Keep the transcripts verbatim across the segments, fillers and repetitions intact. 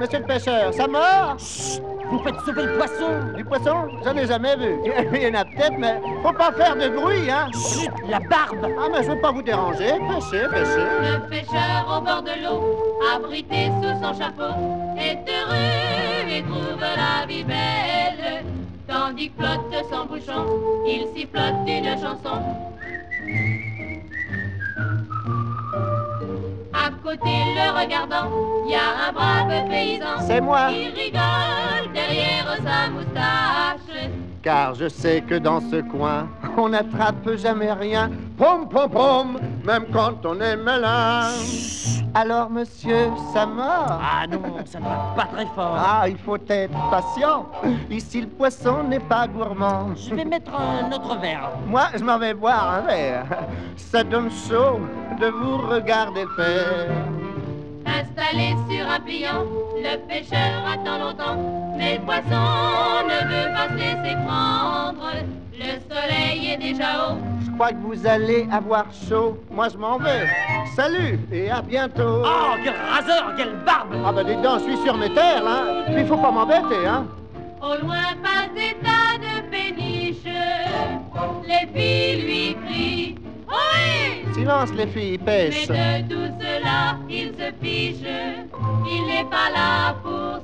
monsieur le pêcheur, ça mord? Chut! Vous faites sauver le poisson! Du poisson? J'en ai jamais vu. Il y en a peut-être, mais faut pas faire de bruit, hein? Chut! La barbe! Ah, mais je veux pas vous déranger. Pêchez, pêchez. Le pêcheur au bord de l'eau, abrité sous son chapeau, est heureux et trouve la vie belle. Tandis que flotte son bouchon, il sifflote une chanson. À côté, le regardant, il y a un brave paysan. C'est moi. Qui rigole derrière sa moustache. Car je sais que dans ce coin, on n'attrape jamais rien. Pom, pom, pom, même quand on est malin. Alors, monsieur, ça mord? Ah non, ça ne va pas très fort. Ah, il faut être patient. Ici, le poisson n'est pas gourmand. Je vais mettre un autre verre. Moi, je m'en vais boire un verre. Ça donne chaud de vous regarder faire. Installé sur un pliant, le pêcheur attend longtemps, mais le poisson ne veut pas se laisser prendre. Le soleil est déjà haut. Je crois que vous allez avoir chaud. Moi, je m'en vais. Salut et à bientôt. Oh, quel raseur, quelle barbe! Ah ben, dis donc, je suis sur mes terres, hein. Puis, il faut pas m'embêter, hein. Au loin passe des tas de péniches, les filles lui crient « Ohé !» Silence, les filles, Mais pêche. de tout cela, il se fiche, il n'est pas là pour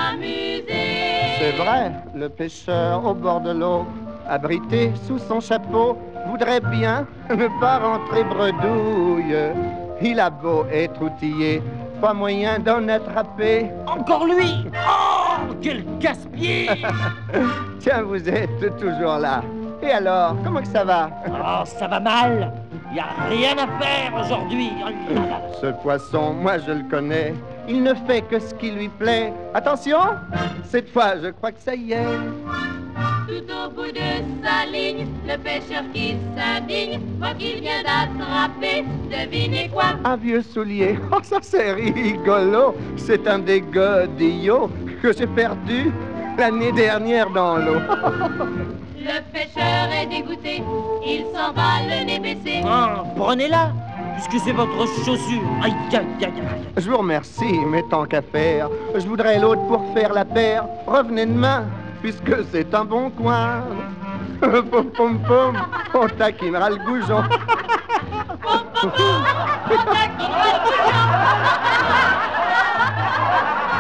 s'amuser. C'est vrai, le pêcheur au bord de l'eau, abrité sous son chapeau, voudrait bien ne pas rentrer bredouille. Il a beau être outillé, pas moyen d'en attraper. Encore lui! Oh, quel casse-pied! Tiens, vous êtes toujours là. Et alors, comment que ça va? Oh, ça va mal! Y a rien à faire aujourd'hui! Oh là là. Ce poisson, moi je le connais, il ne fait que ce qui lui plaît. Attention, cette fois je crois que ça y est. Tout au bout de sa ligne, le pêcheur qui s'indigne voit qu'il vient d'attraper, devinez quoi? Un vieux soulier, oh ça c'est rigolo. C'est un des godillots que j'ai perdu l'année dernière dans l'eau. Le pêcheur est dégoûté, il s'en va le nez baissé. Oh, prenez-la, puisque c'est votre chaussure. Aïe, aïe, aïe, aïe. Je vous remercie, mais tant qu'à faire, je voudrais l'autre pour faire la paire. Revenez demain, puisque c'est un bon coin. Pom pom pom, on taquinera le goujon. Pom, pom, pom, on taquinera le goujon.